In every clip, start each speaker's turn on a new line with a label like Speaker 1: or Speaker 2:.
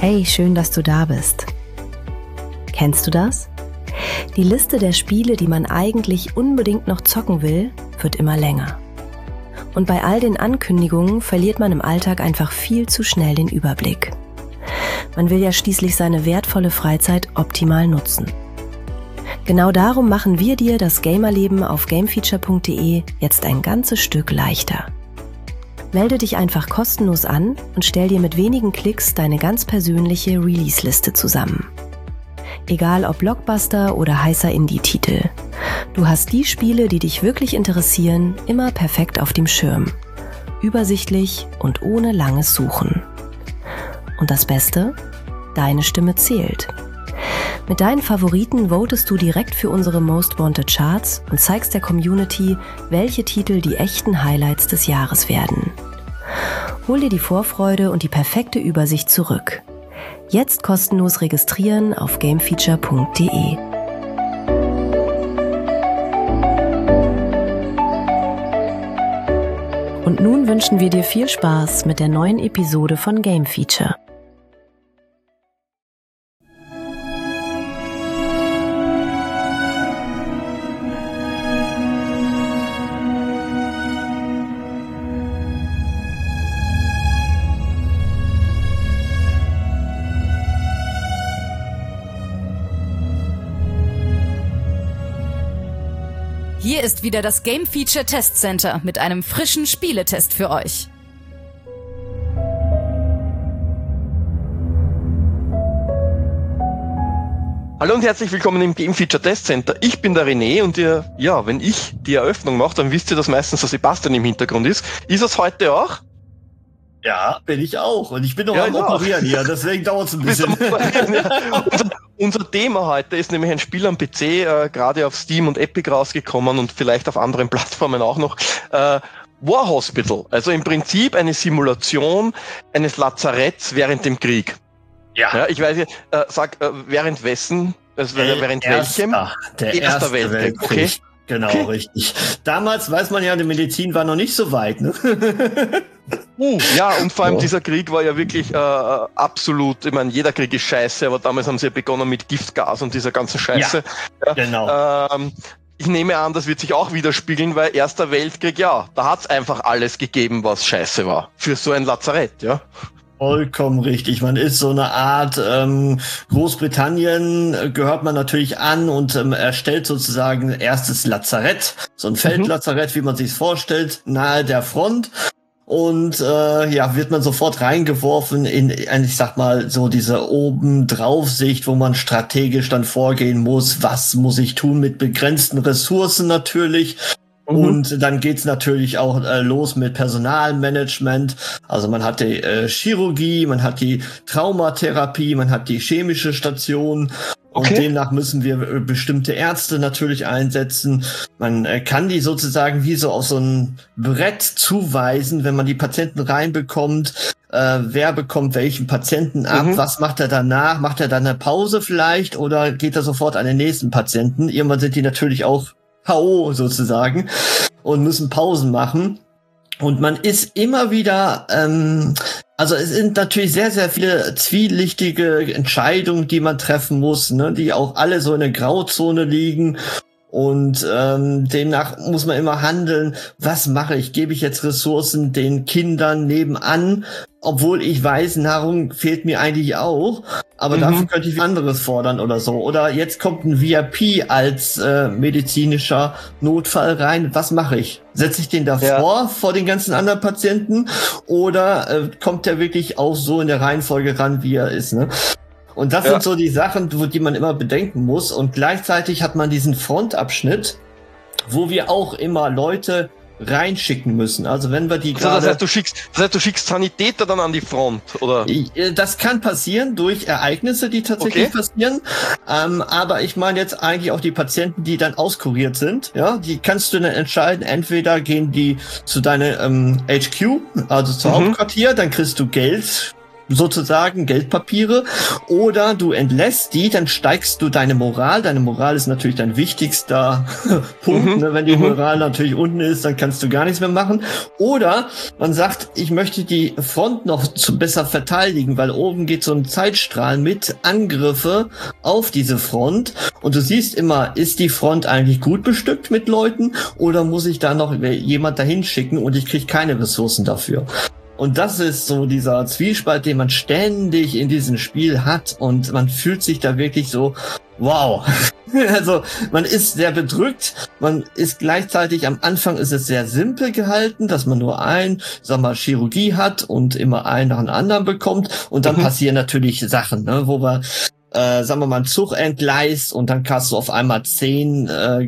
Speaker 1: Hey, schön, dass du da bist. Kennst du das? Die Liste der Spiele, die man eigentlich unbedingt noch zocken will, wird immer länger. Und bei all den Ankündigungen verliert man im Alltag einfach viel zu schnell den Überblick. Man will ja schließlich seine wertvolle Freizeit optimal nutzen. Genau darum machen wir dir das Gamerleben auf gamefeature.de jetzt ein ganzes Stück leichter. Melde dich einfach kostenlos an und stell dir mit wenigen Klicks deine ganz persönliche Release-Liste zusammen. Egal ob Blockbuster oder heißer Indie-Titel. Du hast die Spiele, die dich wirklich interessieren, immer perfekt auf dem Schirm. Übersichtlich und ohne langes Suchen. Und das Beste? Deine Stimme zählt. Mit deinen Favoriten votest du direkt für unsere Most Wanted Charts und zeigst der Community, welche Titel die echten Highlights des Jahres werden. Hol dir die Vorfreude und die perfekte Übersicht zurück. Jetzt kostenlos registrieren auf gamefeature.de. Und nun wünschen wir dir viel Spaß mit der neuen Episode von Game Feature.
Speaker 2: Hier ist wieder das Game Feature Test Center mit einem frischen Spieletest für euch.
Speaker 3: Hallo und herzlich willkommen im Game Feature Test Center. Ich bin der René und wenn ich die Eröffnung mache, dann wisst ihr, dass meistens der Sebastian im Hintergrund ist. Ist es heute auch?
Speaker 4: Ja, bin ich auch. Und ich bin noch am Operieren hier, deswegen dauert es ein bisschen.
Speaker 3: Unser Thema heute ist nämlich ein Spiel am PC, gerade auf Steam und Epic rausgekommen und vielleicht auf anderen Plattformen auch noch. War Hospital, also im Prinzip eine Simulation eines Lazaretts während dem Krieg. Ja, ich weiß nicht, während wessen? Also während welchem?
Speaker 4: Der Erste Weltkrieg. Okay. Genau, okay. Richtig. Damals weiß man ja, die Medizin war noch nicht so weit, ne?
Speaker 3: Ja, und vor allem dieser Krieg war ja wirklich absolut, ich meine, jeder Krieg ist scheiße, aber damals haben sie ja begonnen mit Giftgas und dieser ganzen Scheiße.
Speaker 4: Ja, genau.
Speaker 3: Ich nehme an, das wird sich auch widerspiegeln, weil Erster Weltkrieg, da hat's einfach alles gegeben, was scheiße war. Für so ein Lazarett, ja.
Speaker 4: Vollkommen richtig. Man ist so eine Art Großbritannien, gehört man natürlich an und erstellt sozusagen erstes Lazarett, so ein Feldlazarett, wie man sich's vorstellt, nahe der Front. Und wird man sofort reingeworfen in, ich sag mal, so diese Obendraufsicht, wo man strategisch dann vorgehen muss. Was muss ich tun mit begrenzten Ressourcen natürlich? Und dann geht's natürlich auch los mit Personalmanagement. Also man hat die Chirurgie, man hat die Traumatherapie, man hat die chemische Station. Und demnach müssen wir bestimmte Ärzte natürlich einsetzen. Man kann die sozusagen wie so auf so ein Brett zuweisen, wenn man die Patienten reinbekommt. Wer bekommt welchen Patienten ab? Was macht er danach? Macht er dann eine Pause vielleicht? Oder geht er sofort an den nächsten Patienten? Irgendwann sind die natürlich auch K.O. sozusagen und müssen Pausen machen. Und man ist immer wieder, also es sind natürlich sehr, sehr viele zwielichtige Entscheidungen, die man treffen muss, ne, die auch alle so in der Grauzone liegen. Und demnach muss man immer handeln. Was mache ich? Gebe ich jetzt Ressourcen den Kindern nebenan? Obwohl ich weiß, Nahrung fehlt mir eigentlich auch. Aber dafür könnte ich anderes fordern oder so. Oder jetzt kommt ein VIP als medizinischer Notfall rein. Was mache ich? Setze ich den davor, vor den ganzen anderen Patienten? Oder kommt der wirklich auch so in der Reihenfolge ran, wie er ist, ne? Und das sind so die Sachen, die man immer bedenken muss. Und gleichzeitig hat man diesen Frontabschnitt, wo wir auch immer Leute reinschicken müssen. Also wenn wir die gerade...
Speaker 3: Das heißt, du schickst Sanitäter dann an die Front, oder?
Speaker 4: Das kann passieren durch Ereignisse, die tatsächlich passieren. Aber ich meine jetzt eigentlich auch die Patienten, die dann auskuriert sind. Ja, die kannst du dann entscheiden. Entweder gehen die zu deiner HQ, also zu Hauptquartier, dann kriegst du Geld sozusagen Geldpapiere, oder du entlässt die, dann steigst du deine Moral. Deine Moral ist natürlich dein wichtigster Punkt. Ne? Wenn die Moral natürlich unten ist, dann kannst du gar nichts mehr machen. Oder man sagt, ich möchte die Front noch besser verteidigen, weil oben geht so ein Zeitstrahl mit Angriffe auf diese Front. Und du siehst immer, ist die Front eigentlich gut bestückt mit Leuten oder muss ich da noch jemand dahin schicken und ich kriege keine Ressourcen dafür? Und das ist so dieser Zwiespalt, den man ständig in diesem Spiel hat und man fühlt sich da wirklich so, wow. Also man ist sehr bedrückt, man ist gleichzeitig, am Anfang ist es sehr simpel gehalten, dass man nur Chirurgie hat und immer einen nach dem anderen bekommt und dann passieren natürlich Sachen, ne, wo wir sagen wir mal, einen Zug entgleist und dann hast du auf einmal 10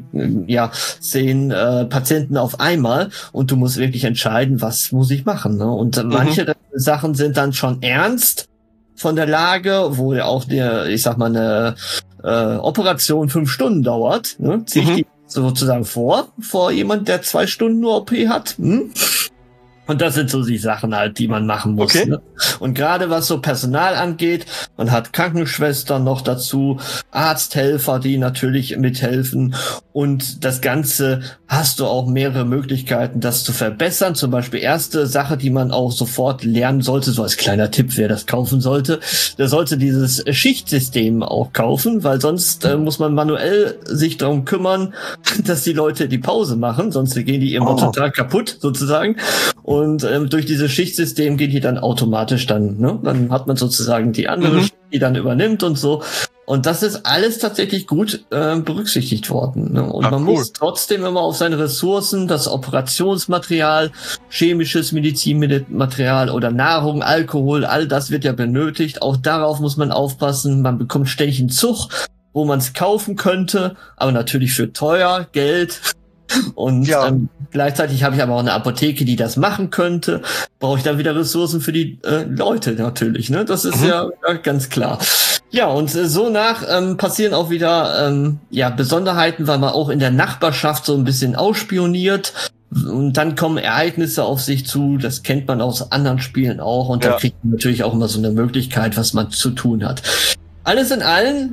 Speaker 4: Patienten auf einmal und du musst wirklich entscheiden, was muss ich machen. Ne? Und manche Sachen sind dann schon ernst von der Lage, wo ja auch eine Operation 5 Stunden dauert. Ne? Zieh ich die sozusagen vor jemand, der 2 Stunden nur OP hat. Und das sind so die Sachen halt, die man machen muss. Okay. Ne? Und gerade was so Personal angeht, man hat Krankenschwestern noch dazu, Arzthelfer, die natürlich mithelfen. Und das Ganze hast du auch mehrere Möglichkeiten, das zu verbessern. Zum Beispiel erste Sache, die man auch sofort lernen sollte, so als kleiner Tipp, wer das kaufen sollte, der sollte dieses Schichtsystem auch kaufen, weil sonst muss man manuell sich darum kümmern, dass die Leute die Pause machen, sonst gehen die immer total kaputt sozusagen. Und durch dieses Schichtsystem geht die dann automatisch dann, ne? Dann hat man sozusagen die andere Schicht, die dann übernimmt und so. Und das ist alles tatsächlich gut berücksichtigt worden. Ne? Und man muss trotzdem immer auf seine Ressourcen, das Operationsmaterial, chemisches Medizinmaterial oder Nahrung, Alkohol, all das wird ja benötigt. Auch darauf muss man aufpassen. Man bekommt ständig einen Zug, wo man es kaufen könnte, aber natürlich für teuer, Geld. Und gleichzeitig habe ich aber auch eine Apotheke, die das machen könnte. Brauche ich dann wieder Ressourcen für die Leute natürlich. Ne? Das ist ja ganz klar. Ja, und so passieren auch wieder Besonderheiten, weil man auch in der Nachbarschaft so ein bisschen ausspioniert. Und dann kommen Ereignisse auf sich zu, das kennt man aus anderen Spielen auch. Und dann kriegt man natürlich auch immer so eine Möglichkeit, was man zu tun hat. Alles in allem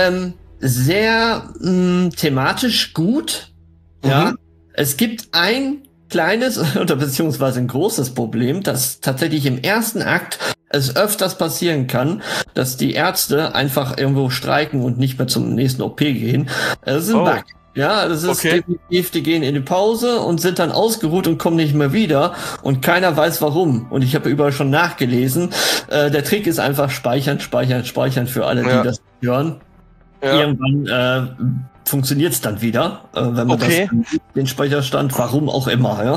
Speaker 4: sehr thematisch gut. Ja, es gibt ein kleines oder beziehungsweise ein großes Problem, dass tatsächlich im ersten Akt es öfters passieren kann, dass die Ärzte einfach irgendwo streiken und nicht mehr zum nächsten OP gehen. Das ist ein Bug. Ja, das ist definitiv, die gehen in die Pause und sind dann ausgeruht und kommen nicht mehr wieder und keiner weiß warum. Und ich habe überall schon nachgelesen. Der Trick ist einfach speichern für alle, die das hören. Ja. Irgendwann funktioniert's dann wieder, wenn man den Speicherstand, warum auch immer, ja.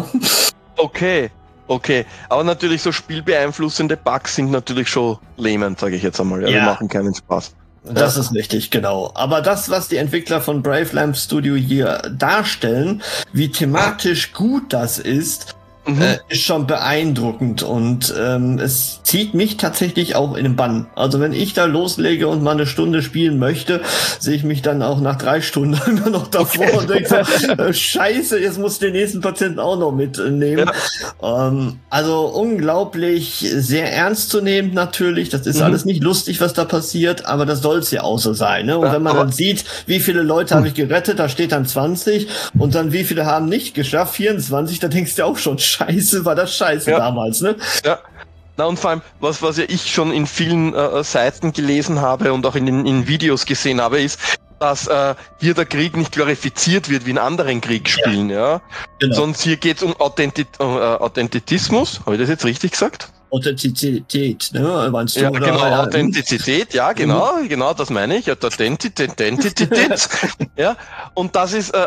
Speaker 4: Okay. Aber natürlich so spielbeeinflussende Bugs sind natürlich schon lähmend, sage ich jetzt einmal. Ja. Die machen keinen Spaß. Das ist richtig, genau. Aber das, was die Entwickler von Brave Lamp Studio hier darstellen, wie thematisch gut das ist schon beeindruckend und es zieht mich tatsächlich auch in den Bann. Also wenn ich da loslege und mal eine Stunde spielen möchte, sehe ich mich dann auch nach 3 Stunden immer noch davor und denke so, scheiße, jetzt muss ich den nächsten Patienten auch noch mitnehmen. Ja. Also unglaublich, sehr ernst zu nehmen natürlich. Das ist alles nicht lustig, was da passiert, aber das soll es ja auch so sein. Ne? Und wenn man dann sieht, wie viele Leute habe ich gerettet, da steht dann 20 und dann wie viele haben nicht geschafft, 24, da denkst du auch schon, scheiße, war das scheiße damals, ne? Ja. Na und vor allem, was ja ich schon in vielen Seiten gelesen habe und auch in Videos gesehen habe, ist, dass hier der Krieg nicht glorifiziert wird wie in anderen Kriegsspielen, ja. Genau. Sondern hier geht es um Authentitismus. Habe ich das jetzt richtig gesagt? Authentizität, ne? Meinst du, ja, oder? Genau, Authentizität, ja, genau, das meine ich. Authentizität. Ja. Und das ist,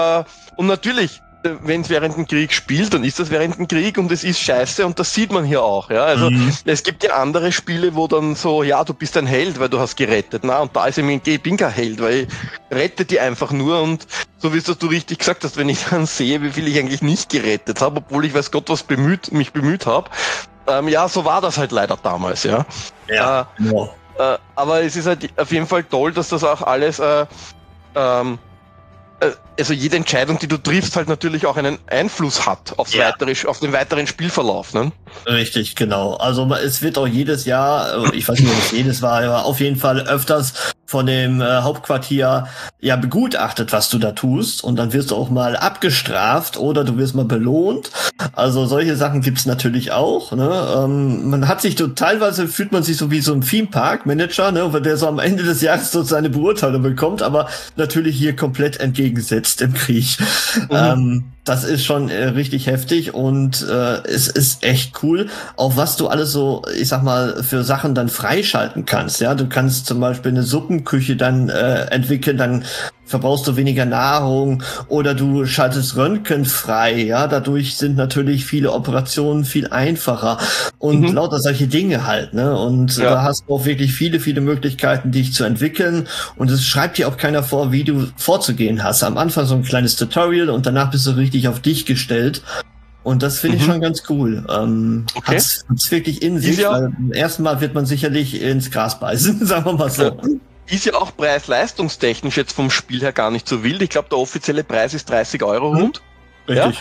Speaker 4: und natürlich, wenn es während dem Krieg spielt, dann ist das während dem Krieg und es ist scheiße und das sieht man hier auch, ja. Also es gibt ja andere Spiele, wo dann so, ja, du bist ein Held, weil du hast gerettet, na, und da ist ich bin kein Held, weil ich rette die einfach nur und so wie es du richtig gesagt hast, wenn ich dann sehe, wie viel ich eigentlich nicht gerettet habe, obwohl ich weiß Gott was mich bemüht habe, ja, so war das halt leider damals, ja. Ja. Aber es ist halt auf jeden Fall toll, dass das auch alles
Speaker 3: also jede Entscheidung, die du triffst, halt natürlich auch einen Einfluss hat auf den weiteren Spielverlauf, ne?
Speaker 4: Richtig, genau. Also es wird auch jedes Jahr, ich weiß nicht, ob es jedes war, aber auf jeden Fall öfters von dem Hauptquartier begutachtet, was du da tust, und dann wirst du auch mal abgestraft oder du wirst mal belohnt. Also solche Sachen gibt's natürlich auch, ne? Man hat sich teilweise fühlt man sich so wie so ein Theme-Park-Manager, ne, der so am Ende des Jahres so seine Beurteilung bekommt, aber natürlich hier komplett entgegengesetzt im Krieg. Das ist schon richtig heftig und es ist echt cool, auch was du alles so, ich sag mal, für Sachen dann freischalten kannst. Ja, du kannst zum Beispiel eine Suppenküche dann entwickeln, dann verbrauchst du weniger Nahrung, oder du schaltest Röntgen frei. Ja, dadurch sind natürlich viele Operationen viel einfacher und lauter solche Dinge halt. Ne, und da hast du auch wirklich viele, viele Möglichkeiten, dich zu entwickeln. Und es schreibt dir auch keiner vor, wie du vorzugehen hast. Am Anfang so ein kleines Tutorial und danach bist du richtig auf dich gestellt. Und das finde ich schon ganz cool. Hat's wirklich in sich, weil beim ersten Mal wird man sicherlich ins Gras beißen, sagen wir mal so.
Speaker 3: Ist ja auch preis-leistungstechnisch jetzt vom Spiel her gar nicht so wild. Ich glaube, der offizielle Preis ist 30 Euro rund.
Speaker 4: Richtig.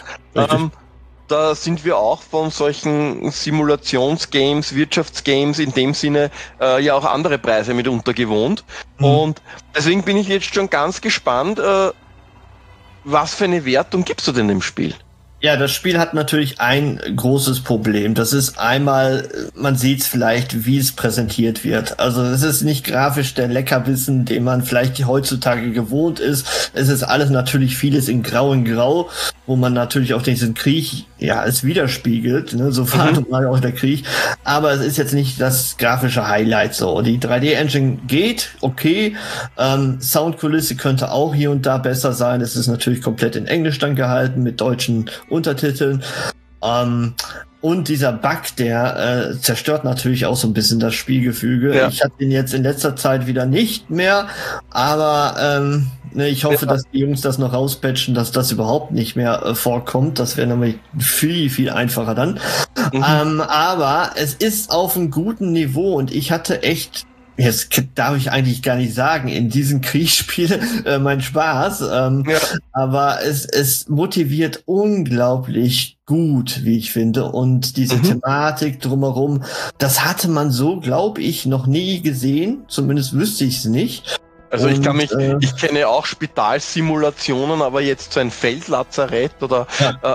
Speaker 3: Da sind wir auch von solchen Simulationsgames, Wirtschaftsgames in dem Sinne ja auch andere Preise mitunter gewohnt. Und deswegen bin ich jetzt schon ganz gespannt, was für eine Wertung gibst du denn im Spiel?
Speaker 4: Ja, das Spiel hat natürlich ein großes Problem. Das ist einmal, man sieht es vielleicht, wie es präsentiert wird. Also es ist nicht grafisch der Leckerbissen, den man vielleicht heutzutage gewohnt ist. Es ist alles natürlich vieles in Grau, wo man natürlich auch diesen Krieg, es widerspiegelt, ne? So war mal auch der Krieg. Aber es ist jetzt nicht das grafische Highlight so. Die 3D-Engine geht, okay. Soundkulisse könnte auch hier und da besser sein. Es ist natürlich komplett in Englisch dann gehalten, mit deutschen Untertiteln. Und dieser Bug, der zerstört natürlich auch so ein bisschen das Spielgefüge. Ja. Ich hatte ihn jetzt in letzter Zeit wieder nicht mehr, aber ich hoffe, dass die Jungs das noch rauspatchen, dass das überhaupt nicht mehr vorkommt. Das wäre nämlich viel, viel einfacher dann. Aber es ist auf einem guten Niveau und ich hatte echt, jetzt darf ich eigentlich gar nicht sagen, in diesem Kriegsspiel mein Spaß. Aber es motiviert unglaublich gut, wie ich finde. Und diese Thematik drumherum, das hatte man so, glaube ich, noch nie gesehen. Zumindest wüsste ich es nicht.
Speaker 3: Also ich kenne auch Spitalsimulationen, aber jetzt so ein Feldlazarett oder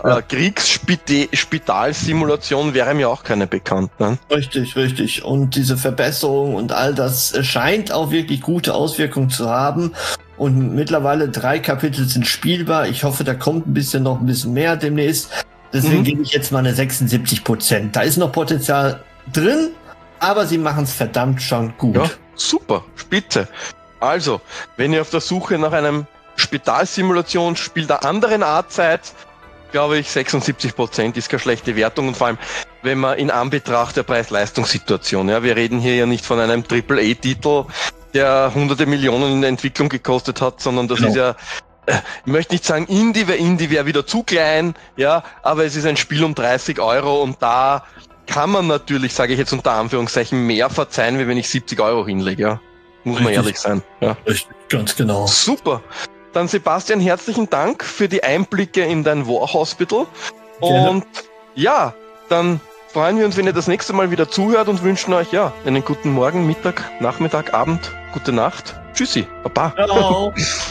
Speaker 3: Kriegsspitalsimulation wäre mir auch keine bekannt. Ne?
Speaker 4: Richtig. Und diese Verbesserung und all das scheint auch wirklich gute Auswirkungen zu haben. Und mittlerweile 3 Kapitel sind spielbar. Ich hoffe, da kommt noch ein bisschen mehr demnächst. Deswegen gebe ich jetzt mal eine 76%. Da ist noch Potenzial drin, aber sie machen es verdammt schon gut.
Speaker 3: Ja, super, spitze. Also, wenn ihr auf der Suche nach einem Spitalsimulationsspiel der anderen Art seid, glaube ich, 76% ist keine schlechte Wertung, und vor allem, wenn man in Anbetracht der Preis-Leistungssituation, wir reden hier ja nicht von einem AAA-Titel, der hunderte Millionen in der Entwicklung gekostet hat, sondern das ist ja, ich möchte nicht sagen Indie, weil Indie wäre wieder zu klein, aber es ist ein Spiel um 30 Euro und da kann man natürlich, sage ich jetzt unter Anführungszeichen, mehr verzeihen, wie wenn ich 70 Euro hinlege, Muss man ehrlich sein. Ja.
Speaker 4: Richtig, ganz genau.
Speaker 3: Super. Dann Sebastian, herzlichen Dank für die Einblicke in dein War Hospital.
Speaker 4: Gerne.
Speaker 3: Und dann freuen wir uns, wenn ihr das nächste Mal wieder zuhört und wünschen euch einen guten Morgen, Mittag, Nachmittag, Abend, gute Nacht. Tschüssi, Baba.
Speaker 4: Ciao.